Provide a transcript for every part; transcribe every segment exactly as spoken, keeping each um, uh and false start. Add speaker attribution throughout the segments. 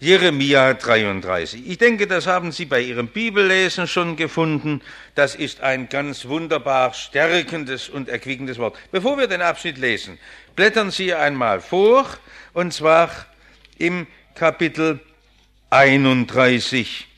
Speaker 1: Jeremia dreiunddreißig. Ich denke, das haben Sie bei Ihrem Bibellesen schon gefunden. Das ist ein ganz wunderbar stärkendes und erquickendes Wort. Bevor wir den Abschnitt lesen, blättern Sie einmal vor, und zwar im Kapitel einunddreißig.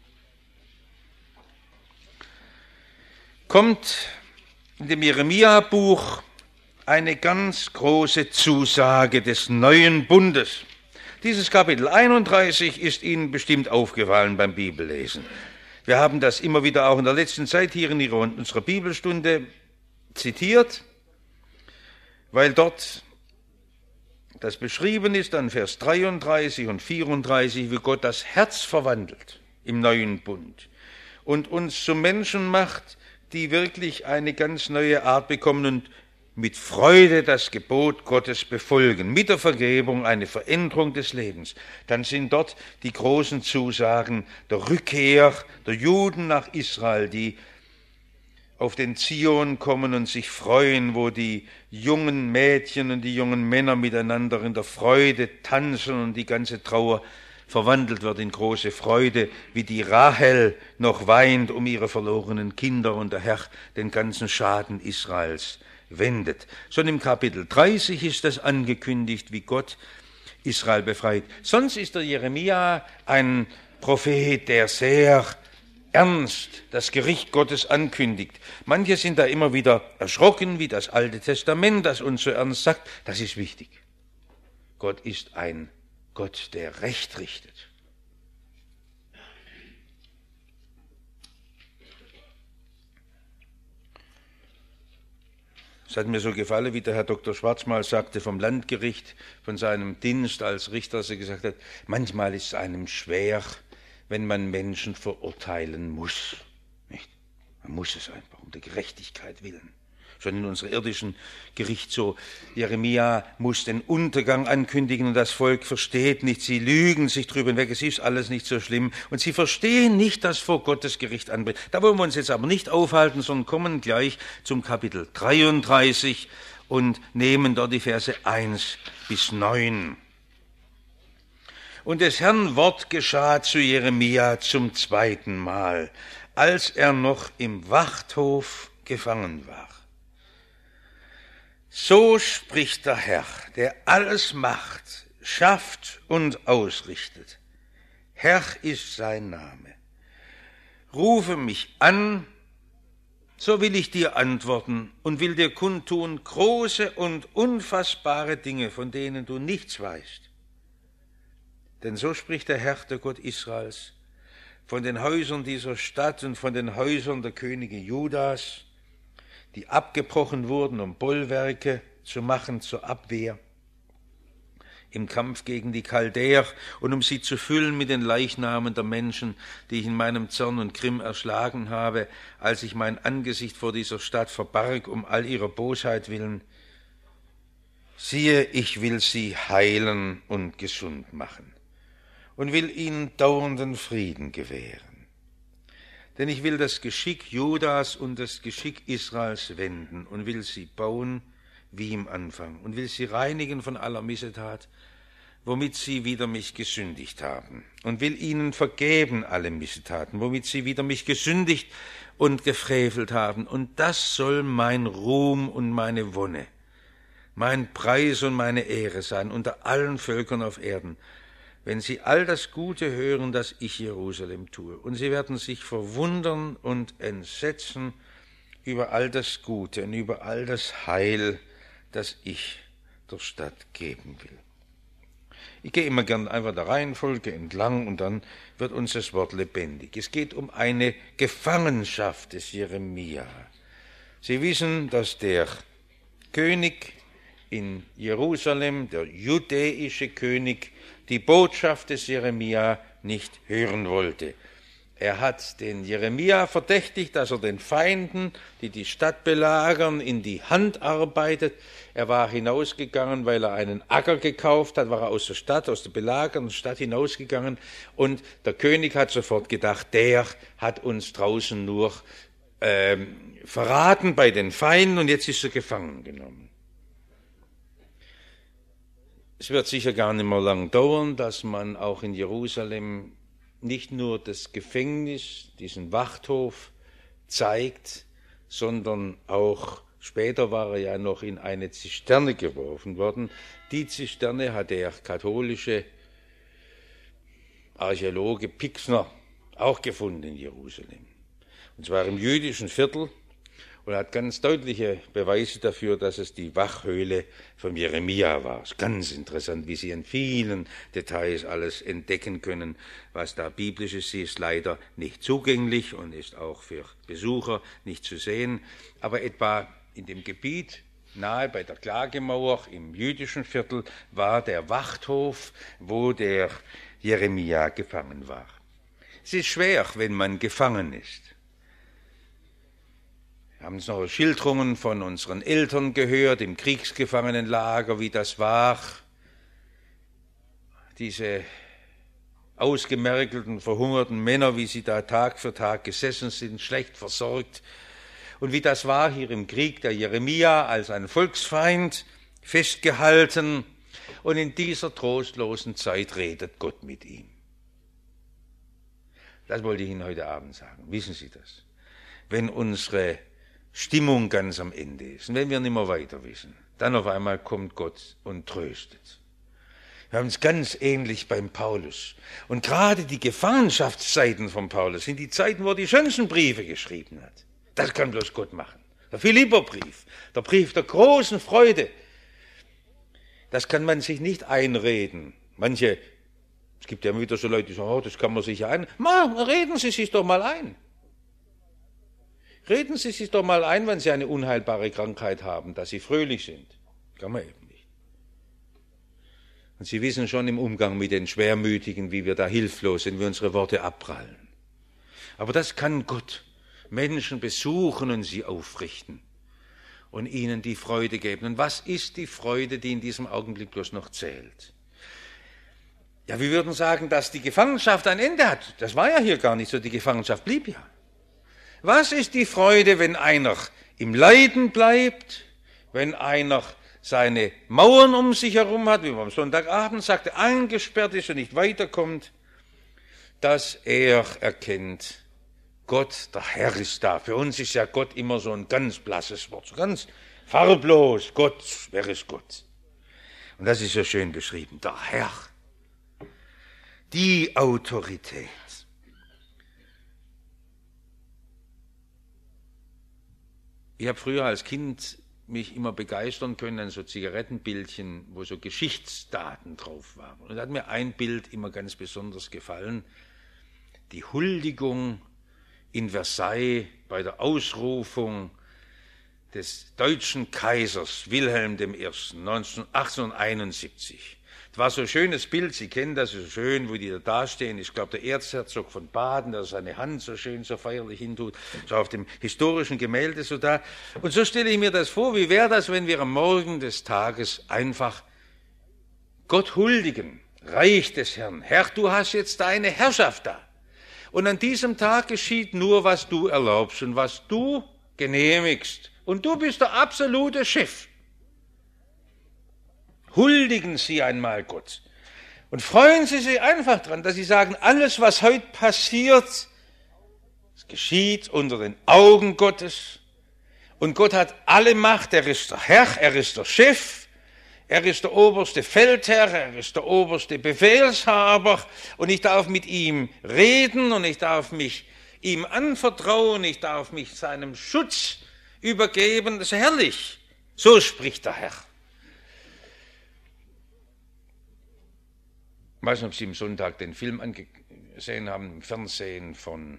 Speaker 1: Kommt in dem Jeremia-Buch eine ganz große Zusage des neuen Bundes. Dieses Kapitel einunddreißig ist Ihnen bestimmt aufgefallen beim Bibellesen. Wir haben das immer wieder auch in der letzten Zeit hier in unserer Bibelstunde zitiert, weil dort das beschrieben ist an Vers dreiunddreißig und vierunddreißig, wie Gott das Herz verwandelt im neuen Bund und uns zu Menschen macht, die wirklich eine ganz neue Art bekommen und mit Freude das Gebot Gottes befolgen, mit der Vergebung eine Veränderung des Lebens. Dann sind dort die großen Zusagen der Rückkehr der Juden nach Israel, die auf den Zion kommen und sich freuen, wo die jungen Mädchen und die jungen Männer miteinander in der Freude tanzen und die ganze Trauer verwandelt wird in große Freude, wie die Rahel noch weint um ihre verlorenen Kinder und der Herr den ganzen Schaden Israels wendet. Schon im Kapitel dreißig ist das angekündigt, wie Gott Israel befreit. Sonst ist der Jeremia ein Prophet, der sehr ernst das Gericht Gottes ankündigt. Manche sind da immer wieder erschrocken, wie das Alte Testament, das uns so ernst sagt. Das ist wichtig. Gott ist ein Gott, der Recht richtet. Es hat mir so gefallen, wie der Herr Doktor Schwarz mal sagte vom Landgericht, von seinem Dienst als Richter, dass er gesagt hat, manchmal ist es einem schwer, wenn man Menschen verurteilen muss. Nicht? Man muss es einfach um der Gerechtigkeit willen. Schon in unserem irdischen Gericht so. Jeremia muss den Untergang ankündigen und das Volk versteht nicht. Sie lügen sich drüber hinweg, es ist alles nicht so schlimm. Und sie verstehen nicht, dass vor Gottes Gericht anbricht. Da wollen wir uns jetzt aber nicht aufhalten, sondern kommen gleich zum Kapitel dreiunddreißig und nehmen dort die Verse eins bis neun. Und des Herrn Wort geschah zu Jeremia zum zweiten Mal, als er noch im Wachthof gefangen war. So spricht der Herr, der alles macht, schafft und ausrichtet. Herr ist sein Name. Rufe mich an, so will ich dir antworten und will dir kundtun große und unfassbare Dinge, von denen du nichts weißt. Denn so spricht der Herr, der Gott Israels, von den Häusern dieser Stadt und von den Häusern der Könige Judas, die abgebrochen wurden, um Bollwerke zu machen zur Abwehr im Kampf gegen die Chaldäer und um sie zu füllen mit den Leichnamen der Menschen, die ich in meinem Zorn und Grimm erschlagen habe, als ich mein Angesicht vor dieser Stadt verbarg, um all ihrer Bosheit willen. Siehe, ich will sie heilen und gesund machen und will ihnen dauernden Frieden gewähren. Denn ich will das Geschick Judas und das Geschick Israels wenden und will sie bauen wie im Anfang und will sie reinigen von aller Missetat, womit sie wider mich gesündigt haben, und will ihnen vergeben alle Missetaten, womit sie wider mich gesündigt und gefrevelt haben. Und das soll mein Ruhm und meine Wonne, mein Preis und meine Ehre sein unter allen Völkern auf Erden, wenn sie all das Gute hören, das ich Jerusalem tue. Und sie werden sich verwundern und entsetzen über all das Gute und über all das Heil, das ich der Stadt geben will. Ich gehe immer gern einfach der Reihenfolge entlang und dann wird uns das Wort lebendig. Es geht um eine Gefangenschaft des Jeremia. Sie wissen, dass der König in Jerusalem, der judäische König, die Botschaft des Jeremia nicht hören wollte. Er hat den Jeremia verdächtigt, dass er den Feinden, die die Stadt belagern, in die Hand arbeitet. Er war hinausgegangen, weil er einen Acker gekauft hat, war er aus der Stadt, aus der belagerten Stadt hinausgegangen. Und der König hat sofort gedacht, der hat uns draußen nur ähm, verraten bei den Feinden und jetzt ist er gefangen genommen. Es wird sicher gar nicht mehr lang dauern, dass man auch in Jerusalem nicht nur das Gefängnis, diesen Wachthof zeigt, sondern auch später war er ja noch in eine Zisterne geworfen worden. Die Zisterne hat der katholische Archäologe Pixner auch gefunden in Jerusalem. Und zwar im jüdischen Viertel und hat ganz deutliche Beweise dafür, dass es die Wachhöhle von Jeremia war. Es ist ganz interessant, wie Sie in vielen Details alles entdecken können, was da biblisch ist. Sie ist leider nicht zugänglich und ist auch für Besucher nicht zu sehen. Aber etwa in dem Gebiet nahe bei der Klagemauer im jüdischen Viertel war der Wachthof, wo der Jeremia gefangen war. Es ist schwer, wenn man gefangen ist. Wir haben noch Schilderungen von unseren Eltern gehört, im Kriegsgefangenenlager, wie das war. Diese ausgemergelten, verhungerten Männer, wie sie da Tag für Tag gesessen sind, schlecht versorgt. Und wie das war hier im Krieg, der Jeremia als ein Volksfeind festgehalten. Und in dieser trostlosen Zeit redet Gott mit ihm. Das wollte ich Ihnen heute Abend sagen. Wissen Sie das? Wenn unsere Stimmung ganz am Ende ist und wenn wir nicht mehr weiter wissen, dann auf einmal kommt Gott und tröstet. Wir haben es ganz ähnlich beim Paulus. Und gerade die Gefangenschaftszeiten von Paulus sind die Zeiten, wo er die schönsten Briefe geschrieben hat. Das kann bloß Gott machen. Der Philipperbrief, der Brief der großen Freude. Das kann man sich nicht einreden. Manche, es gibt ja wieder so Leute, die sagen, oh, das kann man sich ja ein. Mal, reden Sie sich doch mal ein. Reden Sie sich doch mal ein, wenn Sie eine unheilbare Krankheit haben, dass Sie fröhlich sind. Kann man eben nicht. Und Sie wissen schon im Umgang mit den Schwermütigen, wie wir da hilflos sind, wie unsere Worte abprallen. Aber das kann Gott. Menschen besuchen und sie aufrichten und ihnen die Freude geben. Und was ist die Freude, die in diesem Augenblick bloß noch zählt? Ja, wir würden sagen, dass die Gefangenschaft ein Ende hat. Das war ja hier gar nicht so, die Gefangenschaft blieb ja. Was ist die Freude, wenn einer im Leiden bleibt, wenn einer seine Mauern um sich herum hat, wie man am Sonntagabend sagte, eingesperrt ist und nicht weiterkommt, dass er erkennt, Gott, der Herr ist da. Für uns ist ja Gott immer so ein ganz blasses Wort, so ganz farblos. Gott, wer ist Gott? Und das ist so schön beschrieben, der Herr, die Autorität. Ich habe früher als Kind mich immer begeistern können an so Zigarettenbildchen, wo so Geschichtsdaten drauf waren. Und da hat mir ein Bild immer ganz besonders gefallen, die Huldigung in Versailles bei der Ausrufung des deutschen Kaisers Wilhelm I. achtzehnhunderteinundsiebzig. Das war so ein schönes Bild, Sie kennen das, so schön, wo die da stehen. Ich glaube, der Erzherzog von Baden, der seine Hand so schön, so feierlich hintut, so auf dem historischen Gemälde so da. Und so stelle ich mir das vor, wie wäre das, wenn wir am Morgen des Tages einfach Gott huldigen, Reich des Herrn. Herr, du hast jetzt deine Herrschaft da. Und an diesem Tag geschieht nur, was du erlaubst und was du genehmigst. Und du bist der absolute Chef. Huldigen Sie einmal Gott. Und freuen Sie sich einfach dran, dass Sie sagen, alles, was heute passiert, es geschieht unter den Augen Gottes. Und Gott hat alle Macht. Er ist der Herr, er ist der Chef. Er ist der oberste Feldherr, er ist der oberste Befehlshaber und ich darf mit ihm reden und ich darf mich ihm anvertrauen, ich darf mich seinem Schutz übergeben. Das ist herrlich. So spricht der Herr. Ich weiß nicht, ob Sie am Sonntag den Film angesehen haben, im Fernsehen von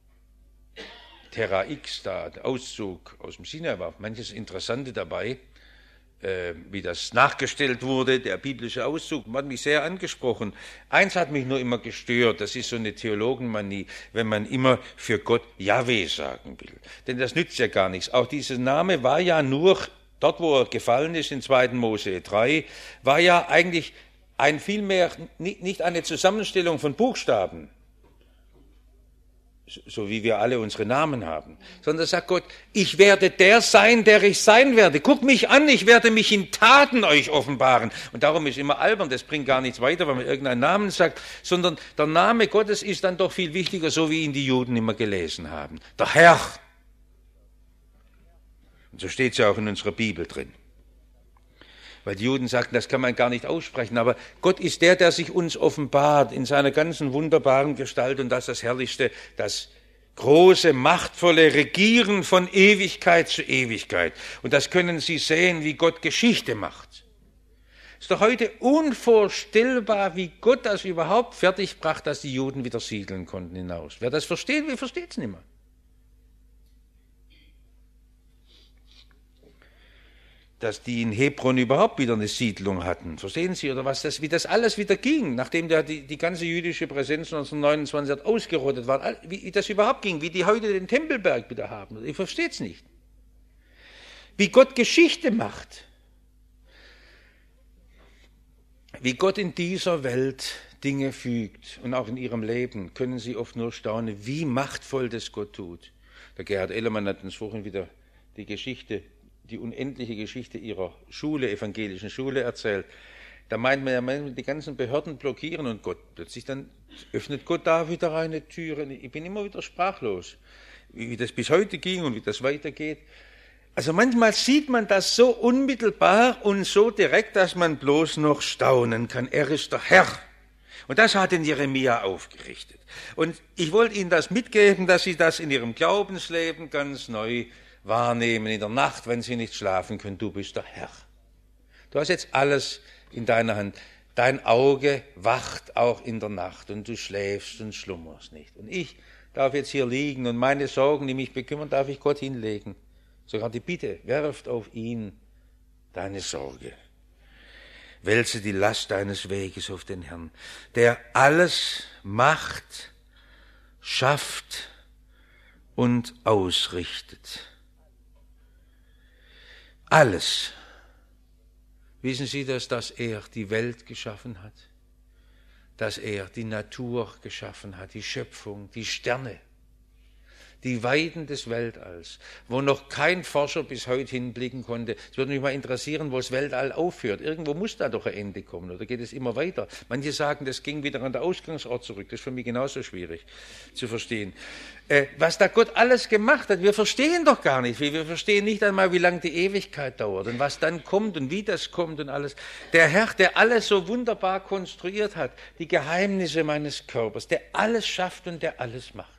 Speaker 1: Terra X, da der Auszug aus dem Sinai war. Manches Interessante dabei. Wie das nachgestellt wurde, der biblische Auszug, hat mich sehr angesprochen. Eins hat mich nur immer gestört, das ist so eine Theologenmanie, wenn man immer für Gott Jahwe sagen will. Denn das nützt ja gar nichts. Auch dieser Name war ja nur, dort wo er gefallen ist, in zweiten Mose drei, war ja eigentlich ein vielmehr, nicht eine Zusammenstellung von Buchstaben. so wie wir alle unsere Namen haben, sondern sagt Gott, ich werde der sein, der ich sein werde. Guck mich an, ich werde mich in Taten euch offenbaren. Und darum ist immer albern, das bringt gar nichts weiter, wenn man irgendeinen Namen sagt, sondern der Name Gottes ist dann doch viel wichtiger, so wie ihn die Juden immer gelesen haben. Der Herr. Und so steht es ja auch in unserer Bibel drin. Weil die Juden sagten, das kann man gar nicht aussprechen, aber Gott ist der, der sich uns offenbart in seiner ganzen wunderbaren Gestalt und das ist das Herrlichste, das große, machtvolle Regieren von Ewigkeit zu Ewigkeit. Und das können Sie sehen, wie Gott Geschichte macht. Es ist doch heute unvorstellbar, wie Gott das überhaupt fertigbrachte, dass die Juden wieder siedeln konnten hinaus. Wer das versteht, wer versteht es nicht mehr. Dass die in Hebron überhaupt wieder eine Siedlung hatten. Verstehen Sie, oder was das, wie das alles wieder ging, nachdem der, die, die ganze jüdische Präsenz neunzehnhundertneunundzwanzig ausgerottet war, wie, wie das überhaupt ging, wie die heute den Tempelberg wieder haben. Ich verstehe es nicht. Wie Gott Geschichte macht. Wie Gott in dieser Welt Dinge fügt und auch in Ihrem Leben, können Sie oft nur staunen, wie machtvoll das Gott tut. Der Gerhard Ellermann hat uns vorhin wieder die Geschichte die unendliche Geschichte ihrer Schule, evangelischen Schule erzählt. Da meint man ja, man die ganzen Behörden blockieren und Gott, plötzlich dann öffnet Gott da wieder eine Tür. Ich bin immer wieder sprachlos, wie das bis heute ging und wie das weitergeht. Also manchmal sieht man das so unmittelbar und so direkt, dass man bloß noch staunen kann. Er ist der Herr. Und das hat den Jeremia aufgerichtet. Und ich wollte Ihnen das mitgeben, dass Sie das in Ihrem Glaubensleben ganz neu wahrnehmen in der Nacht, wenn Sie nicht schlafen können, du bist der Herr. Du hast jetzt alles in deiner Hand. Dein Auge wacht auch in der Nacht und du schläfst und schlummerst nicht. Und ich darf jetzt hier liegen und meine Sorgen, die mich bekümmern, darf ich Gott hinlegen. Sogar die Bitte, werft auf ihn deine Sorge. Wälze die Last deines Weges auf den Herrn, der alles macht, schafft und ausrichtet. Alles. Wissen Sie, dass das er die Welt geschaffen hat? Dass er die Natur geschaffen hat, die Schöpfung, die Sterne, die Weiden des Weltalls, wo noch kein Forscher bis heute hinblicken konnte. Es würde mich mal interessieren, wo das Weltall aufhört. Irgendwo muss da doch ein Ende kommen, oder geht es immer weiter? Manche sagen, das ging wieder an den Ausgangsort zurück. Das ist für mich genauso schwierig zu verstehen. Äh, was da Gott alles gemacht hat, wir verstehen doch gar nicht. Wir verstehen nicht einmal, wie lange die Ewigkeit dauert und was dann kommt und wie das kommt und alles. Der Herr, der alles so wunderbar konstruiert hat, die Geheimnisse meines Körpers, der alles schafft und der alles macht.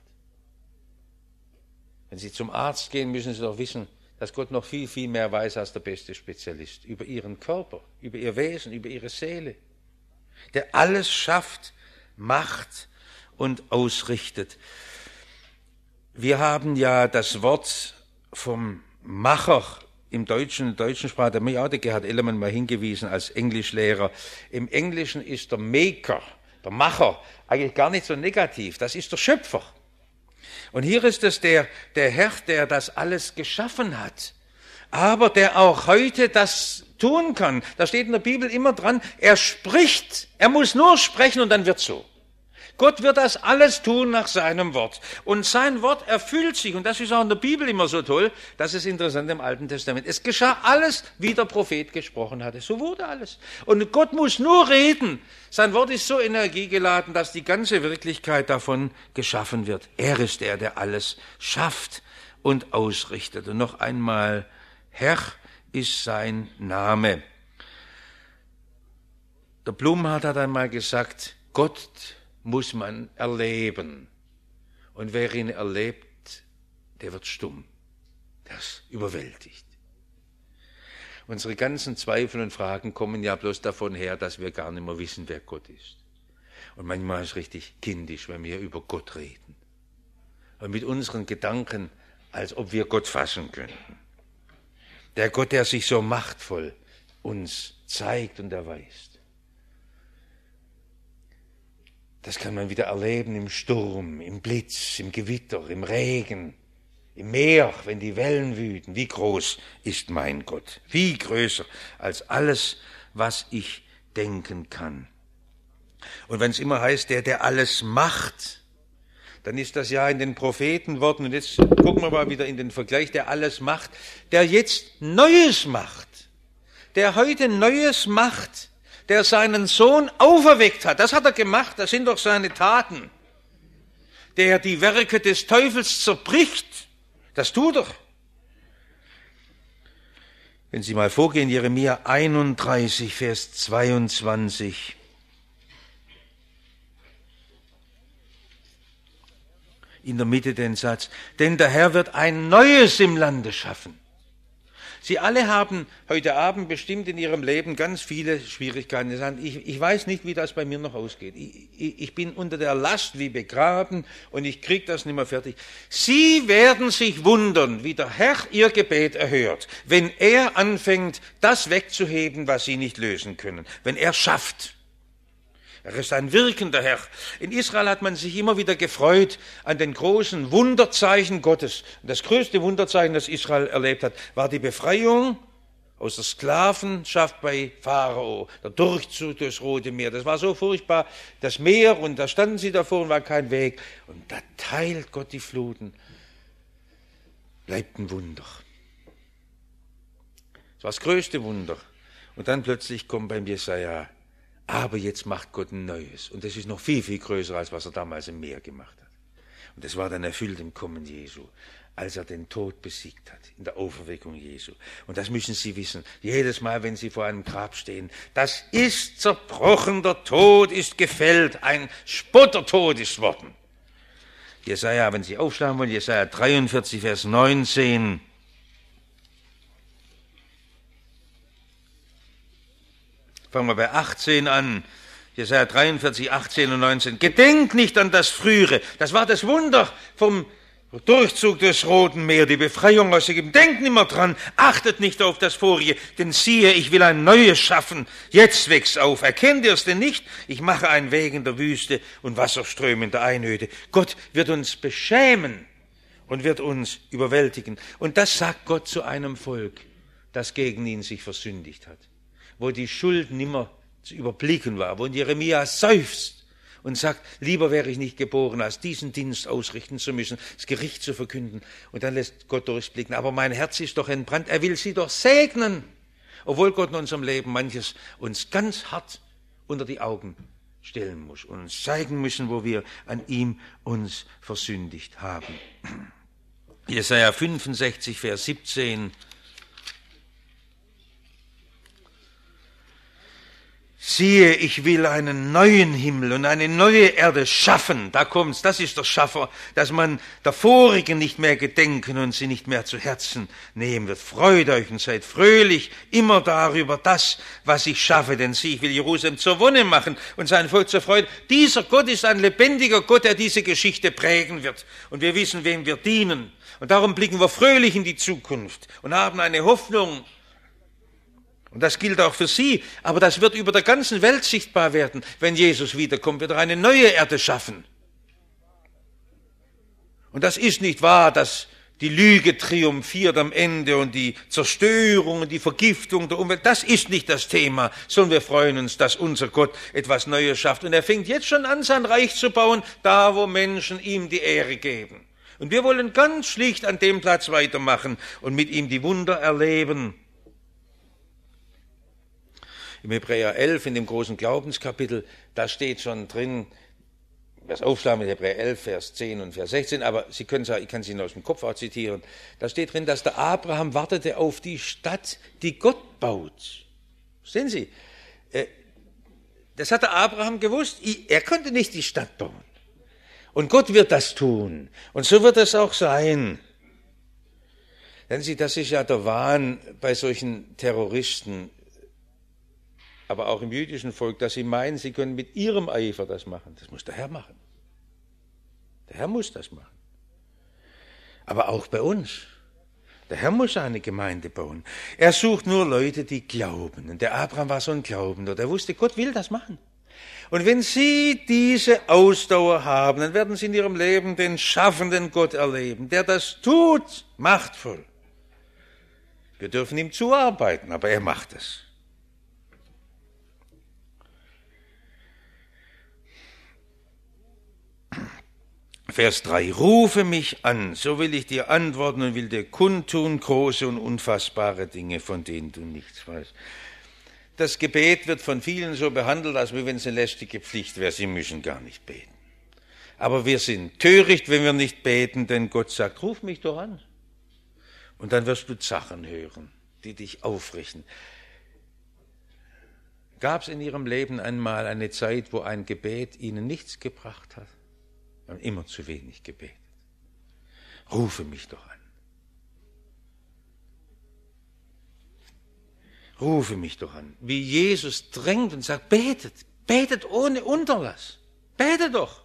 Speaker 1: Wenn Sie zum Arzt gehen, müssen Sie doch wissen, dass Gott noch viel, viel mehr weiß als der beste Spezialist. Über Ihren Körper, über Ihr Wesen, über Ihre Seele. Der alles schafft, macht und ausrichtet. Wir haben ja das Wort vom Macher im Deutschen, deutschen Sprache, da hat mich auch der Gerhard Ellermann mal hingewiesen als Englischlehrer. Im Englischen ist der Maker, der Macher, eigentlich gar nicht so negativ. Das ist der Schöpfer. Und hier ist es der, der Herr, der das alles geschaffen hat, aber der auch heute das tun kann. Da steht in der Bibel immer dran, er spricht, er muss nur sprechen und dann wird's so. Gott wird das alles tun nach seinem Wort. Und sein Wort erfüllt sich. Und das ist auch in der Bibel immer so toll. Das ist interessant im Alten Testament. Es geschah alles, wie der Prophet gesprochen hatte. So wurde alles. Und Gott muss nur reden. Sein Wort ist so energiegeladen, dass die ganze Wirklichkeit davon geschaffen wird. Er ist der, der alles schafft und ausrichtet. Und noch einmal, Herr ist sein Name. Der Blumhardt hat einmal gesagt, Gott muss man erleben. Und wer ihn erlebt, der wird stumm. Der ist überwältigt. Unsere ganzen Zweifel und Fragen kommen ja bloß davon her, dass wir gar nicht mehr wissen, wer Gott ist. Und manchmal ist es richtig kindisch, wenn wir über Gott reden. Und mit unseren Gedanken, als ob wir Gott fassen könnten. Der Gott, der sich so machtvoll uns zeigt und erweist. Das kann man wieder erleben im Sturm, im Blitz, im Gewitter, im Regen, im Meer, wenn die Wellen wüten. Wie groß ist mein Gott? Wie größer als alles, was ich denken kann. Und wenn es immer heißt, der, der alles macht, dann ist das ja in den Prophetenworten, und jetzt gucken wir mal wieder in den Vergleich, der alles macht, der jetzt Neues macht, der heute Neues macht, der seinen Sohn auferweckt hat. Das hat er gemacht, das sind doch seine Taten. Der die Werke des Teufels zerbricht, das tut er. Wenn Sie mal vorgehen, Jeremia einunddreißig, Vers zweiundzwanzig. In der Mitte den Satz, denn der Herr wird ein Neues im Lande schaffen. Sie alle haben heute Abend bestimmt in ihrem Leben ganz viele Schwierigkeiten. Sie sagen, ich, ich weiß nicht, wie das bei mir noch ausgeht. Ich, ich, ich bin unter der Last wie begraben und ich kriege das nicht mehr fertig. Sie werden sich wundern, wie der Herr ihr Gebet erhört, wenn er anfängt, das wegzuheben, was sie nicht lösen können. Wenn er schafft. Er ist ein wirkender Herr. In Israel hat man sich immer wieder gefreut an den großen Wunderzeichen Gottes. Und das größte Wunderzeichen, das Israel erlebt hat, war die Befreiung aus der Sklavenschaft bei Pharao, der Durchzug durchs Rote Meer. Das war so furchtbar, das Meer, und da standen sie davor und war kein Weg. Und da teilt Gott die Fluten. Bleibt ein Wunder. Das war das größte Wunder. Und dann plötzlich kommt beim Jesaja, aber jetzt macht Gott ein Neues. Und das ist noch viel, viel größer, als was er damals im Meer gemacht hat. Und das war dann erfüllt im Kommen Jesu, als er den Tod besiegt hat, in der Auferweckung Jesu. Und das müssen Sie wissen, jedes Mal, wenn Sie vor einem Grab stehen, das ist zerbrochen, der Tod ist gefällt, ein Spottertod ist worden. Jesaja, wenn Sie aufschlagen wollen, Jesaja dreiundvierzig, Vers neunzehn. Fangen wir bei achtzehn an. Jesaja dreiundvierzig, achtzehn und neunzehn. Gedenkt nicht an das Frühere. Das war das Wunder vom Durchzug des Roten Meer, die Befreiung aus Ägypten. Denkt nicht mehr dran. Achtet nicht auf das Vorige. Denn siehe, ich will ein Neues schaffen. Jetzt wächst auf. Erkennt ihr es denn nicht? Ich mache einen Weg in der Wüste und Wasserströme in der Einöde. Gott wird uns beschämen und wird uns überwältigen. Und das sagt Gott zu einem Volk, das gegen ihn sich versündigt hat, wo die Schuld nimmer zu überblicken war, wo Jeremia seufzt und sagt, lieber wäre ich nicht geboren, als diesen Dienst ausrichten zu müssen, das Gericht zu verkünden. Und dann lässt Gott durchblicken, aber mein Herz ist doch entbrannt, er will sie doch segnen, obwohl Gott in unserem Leben manches uns ganz hart unter die Augen stellen muss und uns zeigen müssen, wo wir an ihm uns versündigt haben. Jesaja fünfundsechzig, Vers siebzehn. Siehe, ich will einen neuen Himmel und eine neue Erde schaffen. Da kommt's, das ist der Schaffer, dass man der vorigen nicht mehr gedenken und sie nicht mehr zu Herzen nehmen wird. Freut euch und seid fröhlich immer darüber das, was ich schaffe. Denn sieh, ich will Jerusalem zur Wonne machen und sein Volk zur Freude. Dieser Gott ist ein lebendiger Gott, der diese Geschichte prägen wird. Und wir wissen, wem wir dienen. Und darum blicken wir fröhlich in die Zukunft und haben eine Hoffnung. Und das gilt auch für Sie, aber das wird über der ganzen Welt sichtbar werden. Wenn Jesus wiederkommt, wird er eine neue Erde schaffen. Und das ist nicht wahr, dass die Lüge triumphiert am Ende und die Zerstörung und die Vergiftung der Umwelt. Das ist nicht das Thema, sondern wir freuen uns, dass unser Gott etwas Neues schafft. Und er fängt jetzt schon an, sein Reich zu bauen, da wo Menschen ihm die Ehre geben. Und wir wollen ganz schlicht an dem Platz weitermachen und mit ihm die Wunder erleben. Im Hebräer elf, in dem großen Glaubenskapitel, da steht schon drin, das Aufschlagen mit Hebräer elf, Vers zehn und Vers sechzehn, aber Sie können es, ich kann es Ihnen aus dem Kopf auch zitieren, da steht drin, dass der Abraham wartete auf die Stadt, die Gott baut. Sehen Sie, das hat der Abraham gewusst, er konnte nicht die Stadt bauen. Und Gott wird das tun. Und so wird es auch sein. Sehen Sie, das ist ja der Wahn bei solchen Terroristen, aber auch im jüdischen Volk, dass sie meinen, sie können mit ihrem Eifer das machen. Das muss der Herr machen. Der Herr muss das machen. Aber auch bei uns. Der Herr muss eine Gemeinde bauen. Er sucht nur Leute, die glauben. Und der Abraham war so ein Glaubender. Der wusste, Gott will das machen. Und wenn Sie diese Ausdauer haben, dann werden Sie in Ihrem Leben den schaffenden Gott erleben, der das tut, machtvoll. Wir dürfen ihm zuarbeiten, aber er macht es. Vers drei, rufe mich an, so will ich dir antworten und will dir kundtun große und unfassbare Dinge, von denen du nichts weißt. Das Gebet wird von vielen so behandelt, als wenn es eine lästige Pflicht wäre. Sie müssen gar nicht beten. Aber wir sind töricht, wenn wir nicht beten, denn Gott sagt, ruf mich doch an. Und dann wirst du Sachen hören, die dich aufrichten. Gab es in Ihrem Leben einmal eine Zeit, wo ein Gebet Ihnen nichts gebracht hat? Wir haben immer zu wenig gebetet. Rufe mich doch an. Rufe mich doch an. Wie Jesus drängt und sagt, betet, betet ohne Unterlass. Betet doch.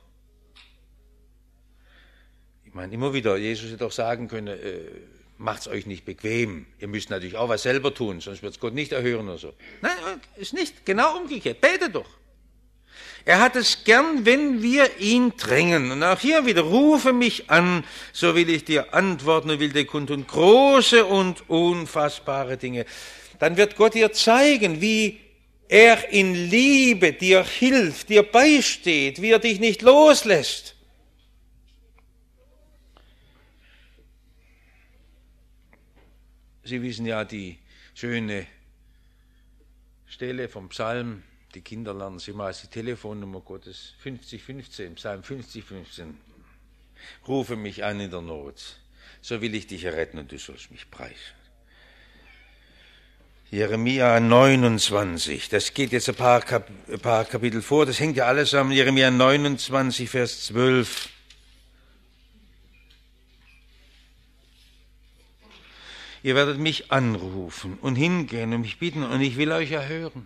Speaker 1: Ich meine, immer wieder, Jesus hätte auch sagen können, äh, macht's euch nicht bequem. Ihr müsst natürlich auch was selber tun, sonst wird es Gott nicht erhören oder so. Nein, ist nicht. Genau umgekehrt. Betet doch. Er hat es gern, wenn wir ihn drängen. Und auch hier wieder, rufe mich an, so will ich dir antworten und will dir kundtun große und unfassbare Dinge. Dann wird Gott dir zeigen, wie er in Liebe dir hilft, dir beisteht, wie er dich nicht loslässt. Sie wissen ja die schöne Stelle vom Psalm, die Kinder lernen sie mal, die Telefonnummer Gottes, fünfzig fünfzehn, Psalm fünfzig fünfzehn. Rufe mich an in der Not, so will ich dich erretten und du sollst mich preisen. Jeremia neunundzwanzig, das geht jetzt ein paar, Kap- ein paar Kapitel vor, das hängt ja alles zusammen. Jeremia neunundzwanzig, Vers zwölf. Ihr werdet mich anrufen und hingehen und mich bitten und ich will euch erhören.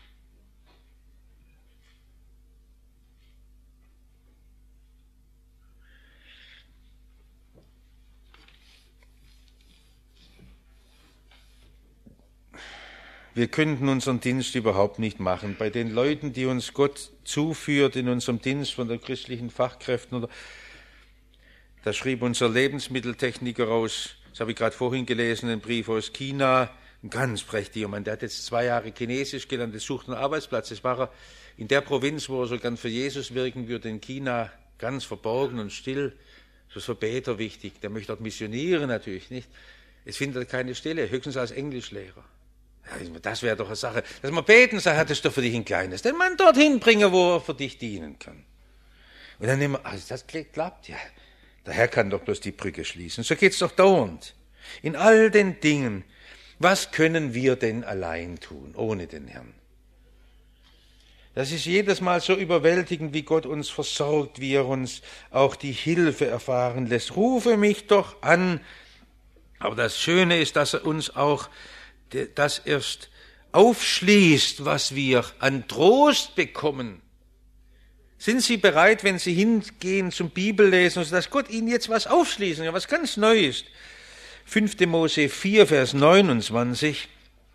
Speaker 1: Wir könnten unseren Dienst überhaupt nicht machen. Bei den Leuten, die uns Gott zuführt in unserem Dienst von den christlichen Fachkräften, oder, da schrieb unser Lebensmitteltechniker aus, das habe ich gerade vorhin gelesen, einen Brief aus China, ein ganz prächtiger Mann, der hat jetzt zwei Jahre Chinesisch gelernt, der sucht einen Arbeitsplatz. Das war er in der Provinz, wo er so gern für Jesus wirken würde, in China, ganz verborgen und still. Das ist für Beter wichtig. Der möchte dort missionieren natürlich nicht. Es findet keine Stelle, höchstens als Englischlehrer. Ja, das wäre doch eine Sache. Dass man beten sagt, hat es doch für dich ein kleines, den Mann dorthin bringen, wo er für dich dienen kann. Und dann nehmen wir, also das klappt ja. Der Herr kann doch bloß die Brücke schließen. So geht's doch dauernd. In all den Dingen, was können wir denn allein tun, ohne den Herrn? Das ist jedes Mal so überwältigend, wie Gott uns versorgt, wie er uns auch die Hilfe erfahren lässt. Rufe mich doch an. Aber das Schöne ist, dass er uns auch das erst aufschließt, was wir an Trost bekommen. Sind Sie bereit, wenn Sie hingehen zum Bibellesen, dass Gott Ihnen jetzt was aufschließen, was ganz neu ist? fünfter Mose vier, Vers neunundzwanzig.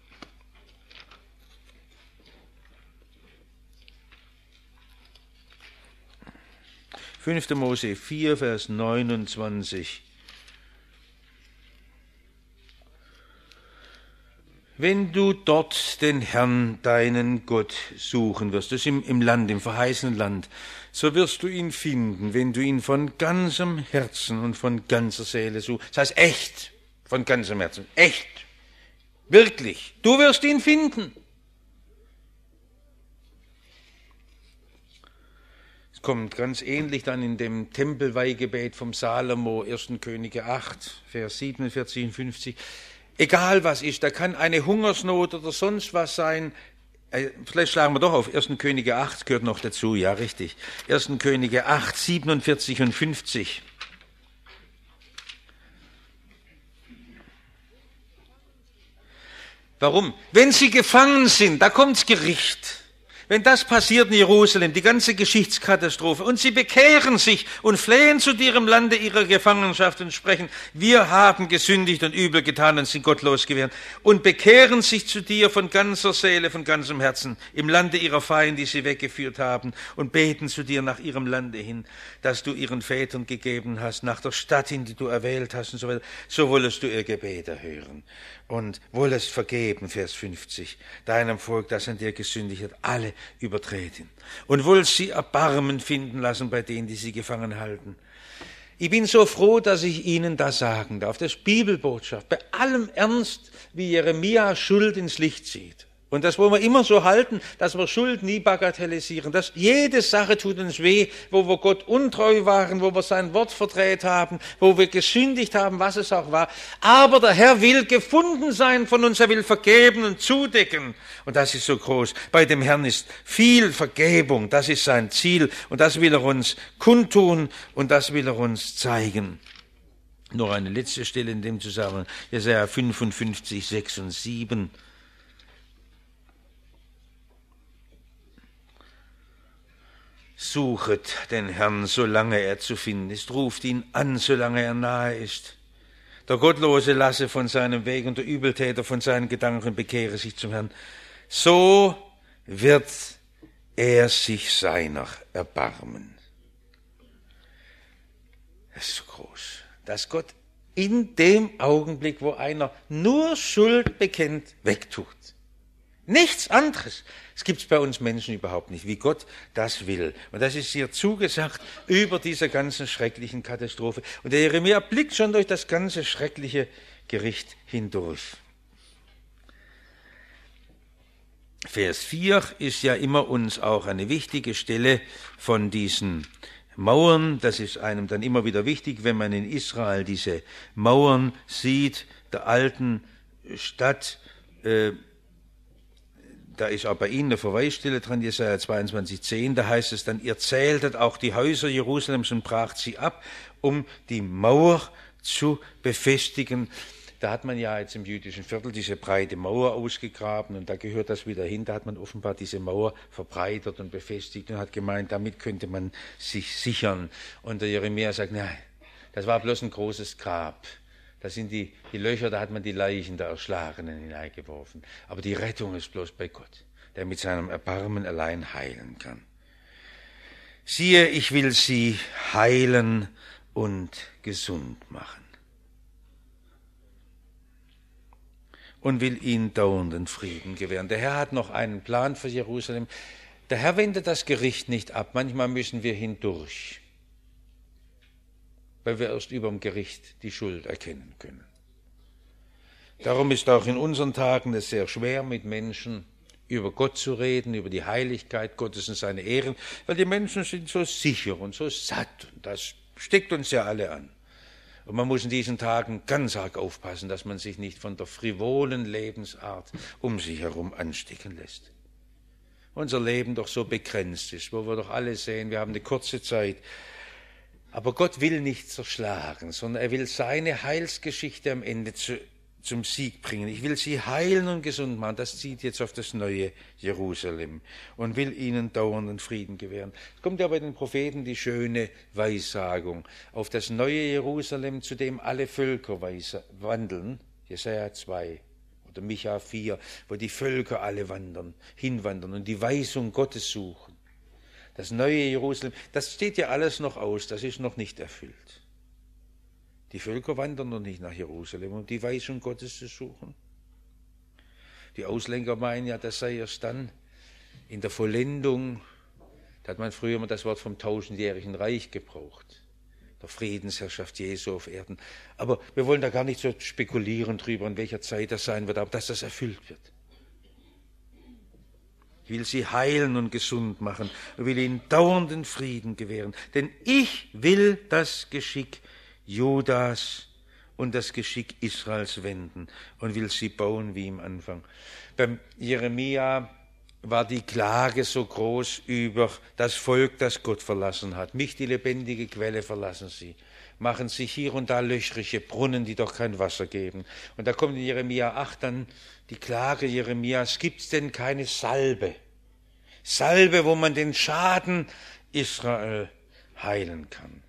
Speaker 1: fünfter Mose vier, Vers neunundzwanzig. Wenn du dort den Herrn, deinen Gott, suchen wirst, das ist im, im Land, im verheißenen Land, so wirst du ihn finden, wenn du ihn von ganzem Herzen und von ganzer Seele suchst. Das heißt echt, von ganzem Herzen, echt, wirklich. Du wirst ihn finden. Es kommt ganz ähnlich dann in dem Tempelweihgebet vom Salomo, erster Könige acht, Vers siebenundvierzig und fünfzig. Egal was ist, da kann eine Hungersnot oder sonst was sein. Vielleicht schlagen wir doch auf erster Könige acht, gehört noch dazu, ja richtig. erster Könige acht, siebenundvierzig und fünfzig. Warum? Wenn sie gefangen sind, da kommt's Gericht. Wenn das passiert in Jerusalem, die ganze Geschichtskatastrophe, und sie bekehren sich und flehen zu ihrem Lande ihrer Gefangenschaft und sprechen, wir haben gesündigt und übel getan und sind gottlos geworden, und bekehren sich zu dir von ganzer Seele, von ganzem Herzen, im Lande ihrer Feinde, die sie weggeführt haben, und beten zu dir nach ihrem Lande hin, das du ihren Vätern gegeben hast, nach der Stadt hin, die du erwählt hast und so weiter, so wollest du ihr Gebet erhören und wollest vergeben, Vers fünfzig, deinem Volk, das an dir gesündigt hat, alle übertreten. Und wolltest sie Erbarmen finden lassen bei denen, die sie gefangen halten. Ich bin so froh, dass ich Ihnen das sagen darf. Das ist Bibelbotschaft. Bei allem Ernst, wie Jeremia Schuld ins Licht zieht. Und das wollen wir immer so halten, dass wir Schuld nie bagatellisieren. Dass jede Sache tut uns weh, wo wir Gott untreu waren, wo wir sein Wort verdreht haben, wo wir gesündigt haben, was es auch war. Aber der Herr will gefunden sein von uns, er will vergeben und zudecken. Und das ist so groß. Bei dem Herrn ist viel Vergebung, das ist sein Ziel. Und das will er uns kundtun und das will er uns zeigen. Noch eine letzte Stelle in dem Zusammenhang, Jesaja fünfundfünfzig, sechs und sieben. Suchet den Herrn, solange er zu finden ist. Ruft ihn an, solange er nahe ist. Der Gottlose lasse von seinem Weg und der Übeltäter von seinen Gedanken bekehre sich zum Herrn. So wird er sich seiner erbarmen. Das ist so groß, dass Gott in dem Augenblick, wo einer nur Schuld bekennt, wegtut. Nichts anderes. Das gibt es bei uns Menschen überhaupt nicht, wie Gott das will. Und das ist hier zugesagt über dieser ganzen schrecklichen Katastrophe. Und der Jeremia blickt schon durch das ganze schreckliche Gericht hindurch. Vers vier ist ja immer uns auch eine wichtige Stelle von diesen Mauern. Das ist einem dann immer wieder wichtig, wenn man in Israel diese Mauern sieht, der alten Stadt. Äh, Da ist auch bei Ihnen eine Verweisstelle dran, Jesaja zweiundzwanzig, zehn, da heißt es dann, ihr zähltet auch die Häuser Jerusalems und bracht sie ab, um die Mauer zu befestigen. Da hat man ja jetzt im jüdischen Viertel diese breite Mauer ausgegraben und da gehört das wieder hin. Da hat man offenbar diese Mauer verbreitert und befestigt und hat gemeint, damit könnte man sich sichern. Und der Jeremia sagt, nein, das war bloß ein großes Grab. Das sind die, die Löcher, da hat man die Leichen der Erschlagenen hineingeworfen. Aber die Rettung ist bloß bei Gott, der mit seinem Erbarmen allein heilen kann. Siehe, ich will sie heilen und gesund machen. Und will ihnen dauernden Frieden gewähren. Der Herr hat noch einen Plan für Jerusalem. Der Herr wendet das Gericht nicht ab. Manchmal müssen wir hindurch, weil wir erst über dem Gericht die Schuld erkennen können. Darum ist auch in unseren Tagen es sehr schwer, mit Menschen über Gott zu reden, über die Heiligkeit Gottes und seine Ehren, weil die Menschen sind so sicher und so satt. Und das steckt uns ja alle an. Und man muss in diesen Tagen ganz arg aufpassen, dass man sich nicht von der frivolen Lebensart um sich herum anstecken lässt. Unser Leben doch so begrenzt ist, wo wir doch alle sehen, wir haben eine kurze Zeit. Aber Gott will nicht zerschlagen, sondern er will seine Heilsgeschichte am Ende zu, zum Sieg bringen. Ich will sie heilen und gesund machen. Das zieht jetzt auf das neue Jerusalem und will ihnen dauernden Frieden gewähren. Es kommt ja bei den Propheten die schöne Weissagung auf das neue Jerusalem, zu dem alle Völker wandeln. Jesaja zwei oder Micha vier, wo die Völker alle wandern, hinwandern und die Weisung Gottes suchen. Das neue Jerusalem, das steht ja alles noch aus, das ist noch nicht erfüllt. Die Völker wandern noch nicht nach Jerusalem, um die Weisung Gottes zu suchen. Die Ausleger meinen ja, das sei erst dann in der Vollendung, da hat man früher immer das Wort vom tausendjährigen Reich gebraucht, der Friedensherrschaft Jesu auf Erden. Aber wir wollen da gar nicht so spekulieren drüber, in welcher Zeit das sein wird, aber dass das erfüllt wird. Ich will sie heilen und gesund machen und will ihnen dauernden Frieden gewähren. Denn ich will das Geschick Judas und das Geschick Israels wenden und will sie bauen wie im Anfang. Beim Jeremia war die Klage so groß über das Volk, das Gott verlassen hat. Mich, die lebendige Quelle, verlassen sie. Machen sich hier und da löchrige Brunnen, die doch kein Wasser geben. Und da kommt in Jeremia acht dann die Klage Jeremias, gibt es denn keine Salbe? Salbe, wo man den Schaden Israel heilen kann.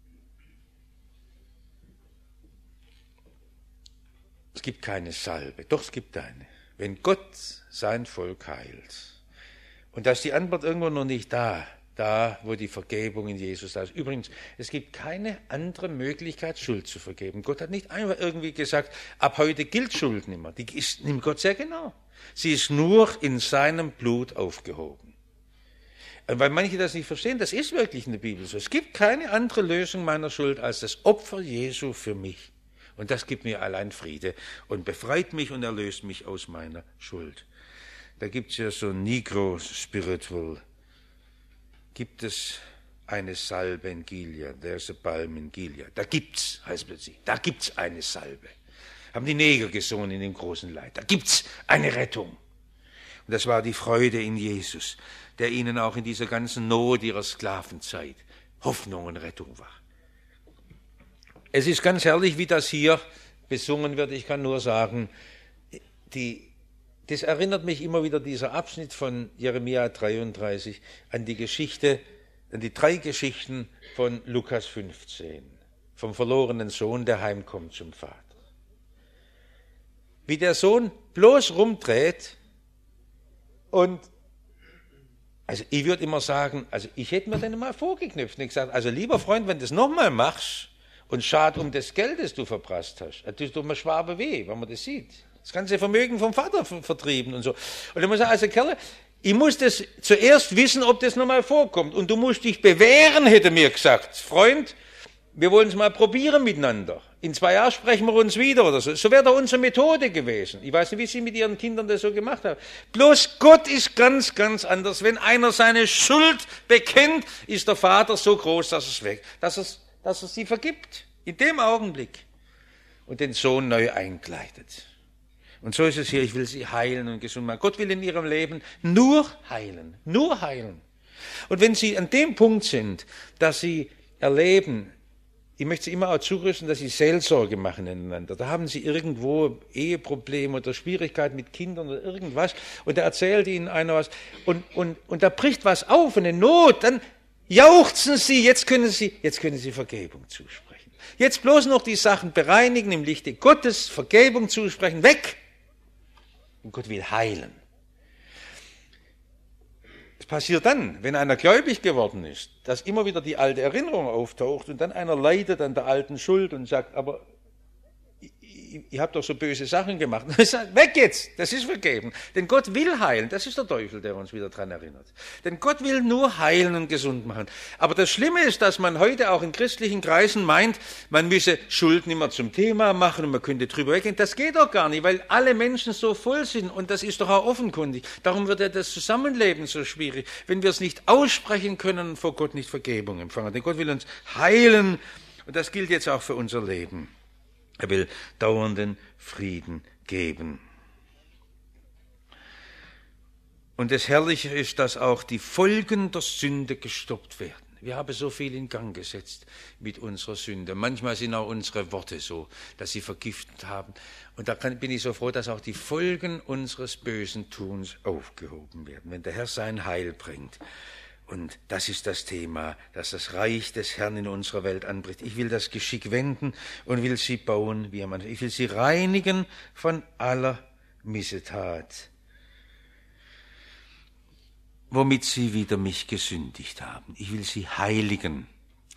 Speaker 1: Es gibt keine Salbe, doch es gibt eine. Wenn Gott sein Volk heilt. Und da ist die Antwort irgendwo noch nicht da, da, wo die Vergebung in Jesus da ist. Übrigens, es gibt keine andere Möglichkeit, Schuld zu vergeben. Gott hat nicht einfach irgendwie gesagt, ab heute gilt Schuld nicht mehr. Die ist, nimmt Gott sehr genau. Sie ist nur in seinem Blut aufgehoben. Weil manche das nicht verstehen, das ist wirklich in der Bibel so. Es gibt keine andere Lösung meiner Schuld als das Opfer Jesu für mich. Und das gibt mir allein Friede und befreit mich und erlöst mich aus meiner Schuld. Da gibt es ja so Negro Spiritual. Gibt es eine Salbe in Gilead? There's a balm in Gilead. Da gibt's, heißt plötzlich, da gibt's eine Salbe. Haben die Neger gesungen in dem großen Leid. Da gibt's eine Rettung. Und das war die Freude in Jesus, der ihnen auch in dieser ganzen Not ihrer Sklavenzeit Hoffnung und Rettung war. Es ist ganz herrlich, wie das hier besungen wird. Ich kann nur sagen, die, das erinnert mich immer wieder, dieser Abschnitt von Jeremia dreiunddreißig, an die Geschichte, an die drei Geschichten von Lukas fünfzehn, vom verlorenen Sohn, der heimkommt zum Vater. Wie der Sohn bloß rumdreht und, also ich würde immer sagen, also ich hätte mir den mal vorgeknüpft und gesagt, also lieber Freund, wenn du das nochmal machst und schad um das Geld, das du verprasst hast, das tut doch mal Schwabe weh, wenn man das sieht. Das ganze Vermögen vom Vater vertrieben und so. Und ich muss sagen, also Kerle, ich muss das zuerst wissen, ob das nochmal vorkommt. Und du musst dich bewähren, hätte mir gesagt. Freund, wir wollen es mal probieren miteinander. In zwei Jahren sprechen wir uns wieder oder so. So wäre doch unsere Methode gewesen. Ich weiß nicht, wie Sie mit Ihren Kindern das so gemacht haben. Bloß Gott ist ganz, ganz anders. Wenn einer seine Schuld bekennt, ist der Vater so groß, dass es weg, dass es, dass er sie vergibt. In dem Augenblick. Und den Sohn neu einkleidet. Und so ist es hier, ich will sie heilen und gesund machen. Gott will in ihrem Leben nur heilen, nur heilen. Und wenn sie an dem Punkt sind, dass sie erleben, ich möchte sie immer auch zurüsten, dass sie Seelsorge machen ineinander. Da haben sie irgendwo Eheprobleme oder Schwierigkeiten mit Kindern oder irgendwas und da erzählt ihnen einer was und, und, und da bricht was auf, eine Not, dann jauchzen sie, jetzt können sie, jetzt können sie Vergebung zusprechen. Jetzt bloß noch die Sachen bereinigen, im Lichte Gottes Vergebung zusprechen, weg! Und Gott will heilen. Es passiert dann, wenn einer gläubig geworden ist, dass immer wieder die alte Erinnerung auftaucht und dann einer leidet an der alten Schuld und sagt, aber ich, ich habe doch so böse Sachen gemacht. Weg jetzt, das ist vergeben. Denn Gott will heilen, das ist der Teufel, der uns wieder daran erinnert. Denn Gott will nur heilen und gesund machen. Aber das Schlimme ist, dass man heute auch in christlichen Kreisen meint, man müsse Schuld nicht mehr zum Thema machen und man könnte drüber weggehen. Das geht doch gar nicht, weil alle Menschen so voll sind und das ist doch auch offenkundig. Darum wird ja das Zusammenleben so schwierig, wenn wir es nicht aussprechen können und vor Gott nicht Vergebung empfangen. Denn Gott will uns heilen und das gilt jetzt auch für unser Leben. Er will dauernden Frieden geben. Und das Herrliche ist, dass auch die Folgen der Sünde gestoppt werden. Wir haben so viel in Gang gesetzt mit unserer Sünde. Manchmal sind auch unsere Worte so, dass sie vergiftet haben. Und da kann, bin ich so froh, dass auch die Folgen unseres bösen Tuns aufgehoben werden, wenn der Herr sein Heil bringt. Und das ist das Thema, dass das Reich des Herrn in unserer Welt anbricht. Ich will das Geschick wenden und will sie bauen, wie er meint. Ich will sie reinigen von aller Missetat, womit sie wieder mich gesündigt haben. Ich will sie heiligen.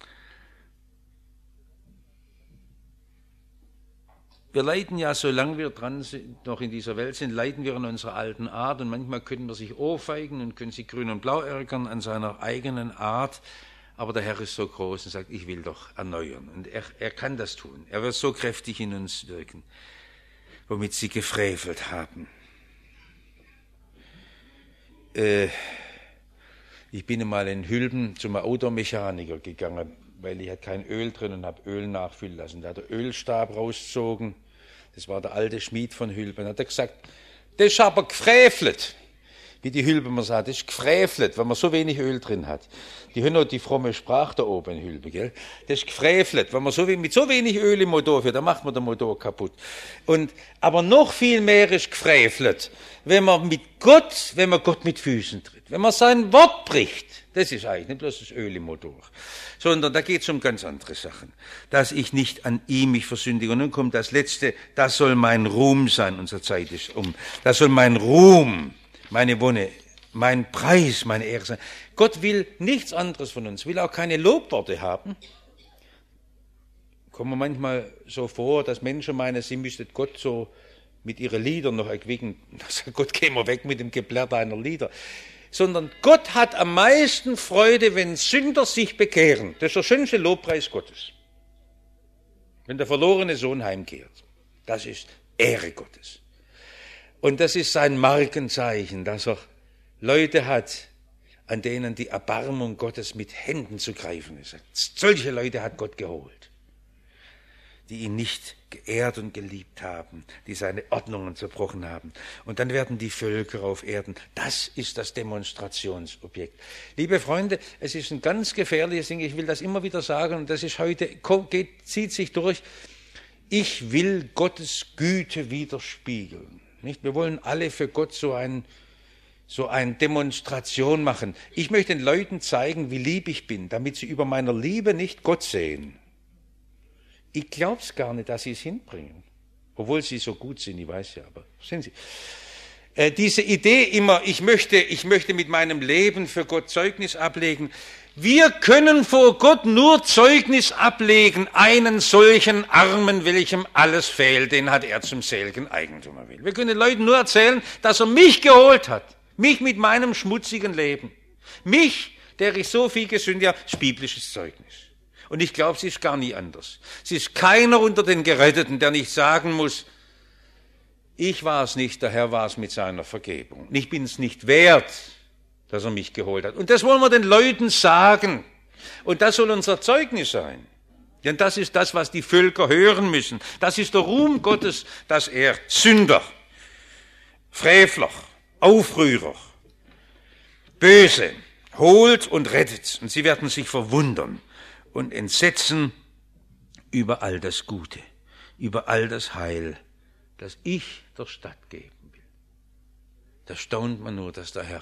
Speaker 1: Wir leiden ja, solange wir dran sind, noch in dieser Welt sind, leiden wir an unserer alten Art und manchmal können wir sich ohrfeigen und können sich grün und blau ärgern an seiner eigenen Art, aber der Herr ist so groß und sagt, ich will doch erneuern und er, er kann das tun. Er wird so kräftig in uns wirken, womit sie gefrevelt haben. Äh, ich bin einmal in Hülben zum Automechaniker gegangen, weil ich hatte kein Öl drin und habe Öl nachfüllen lassen. Da hat er Ölstab rausgezogen, das war der alte Schmied von Hülben, hat er gesagt, das ist aber gefrevelt. Wie die Hülbemer sagt, das ist gefrevelt, wenn man so wenig Öl drin hat. Die hören noch die fromme Sprache da oben in Hülbe, gell? Das ist gefrevelt, wenn man so wenig, mit so wenig Öl im Motor fährt, dann macht man den Motor kaputt. Und, aber noch viel mehr ist gefrevelt, wenn man mit Gott, wenn man Gott mit Füßen tritt, wenn man sein Wort bricht. Das ist eigentlich nicht bloß das Öl im Motor, sondern da geht es um ganz andere Sachen. Dass ich nicht an ihm mich versündige. Und nun kommt das Letzte, das soll mein Ruhm sein, unsere Zeit ist um. Das soll mein Ruhm, meine Wonne, mein Preis, meine Ehre sein. Gott will nichts anderes von uns, will auch keine Lobworte haben. Kommt mir manchmal so vor, dass Menschen meinen, sie müssten Gott so mit ihren Liedern noch erquicken. Da sagt Gott, geh mal weg mit dem Geplärr deiner Lieder. sondern Gott hat am meisten Freude, wenn Sünder sich bekehren. Das ist der schönste Lobpreis Gottes. Wenn der verlorene Sohn heimkehrt. Das ist Ehre Gottes. Und das ist sein Markenzeichen, dass er Leute hat, an denen die Erbarmung Gottes mit Händen zu greifen ist. Solche Leute hat Gott geholt, die ihn nicht geehrt und geliebt haben, die seine Ordnungen zerbrochen haben. Und dann werden die Völker auf Erden. Das ist das Demonstrationsobjekt. Liebe Freunde, es ist ein ganz gefährliches Ding. Ich will das immer wieder sagen und das ist heute, geht, zieht sich durch. Ich will Gottes Güte widerspiegeln. Nicht? Wir wollen alle für Gott so ein so eine Demonstration machen. Ich möchte den Leuten zeigen, wie lieb ich bin, damit sie über meiner Liebe nicht Gott sehen. Ich glaube es gar nicht, dass sie es hinbringen. Obwohl sie so gut sind, ich weiß ja, aber sind sie. Äh, diese Idee immer, ich möchte, ich möchte mit meinem Leben für Gott Zeugnis ablegen. Wir können vor Gott nur Zeugnis ablegen, einen solchen Armen, welchem alles fehlt, den hat er zum seligen Eigentum erwählt. Wir können den Leuten nur erzählen, dass er mich geholt hat. Mich mit meinem schmutzigen Leben. Mich, der ich so viel gesündigt habe, ist biblisches Zeugnis. Und ich glaube, es ist gar nie anders. Es ist keiner unter den Geretteten, der nicht sagen muss, ich war es nicht, der Herr war es mit seiner Vergebung. Und ich bin es nicht wert, dass er mich geholt hat. Und das wollen wir den Leuten sagen. Und das soll unser Zeugnis sein. Denn das ist das, was die Völker hören müssen. Das ist der Ruhm Gottes, dass er Sünder, Frevler, Aufrührer, Böse, holt und rettet. Und sie werden sich verwundern und entsetzen über all das Gute, über all das Heil, das ich der Stadt geben will. Da staunt man nur, dass der Herr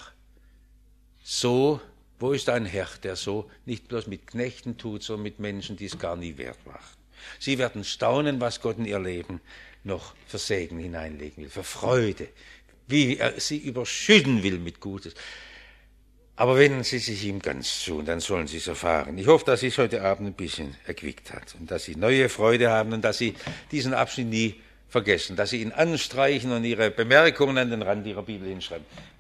Speaker 1: so, wo ist ein Herr, der so nicht bloß mit Knechten tut, sondern mit Menschen, die es gar nie wert waren. Sie werden staunen, was Gott in ihr Leben noch für Segen hineinlegen will, für Freude, wie er sie überschütten will mit Gutes. Aber wenden Sie sich ihm ganz zu, und dann sollen Sie es erfahren. Ich hoffe, dass Sie es heute Abend ein bisschen erquickt hat und dass Sie neue Freude haben und dass Sie diesen Abschnitt nie vergessen, dass Sie ihn anstreichen und Ihre Bemerkungen an den Rand Ihrer Bibel hinschreiben.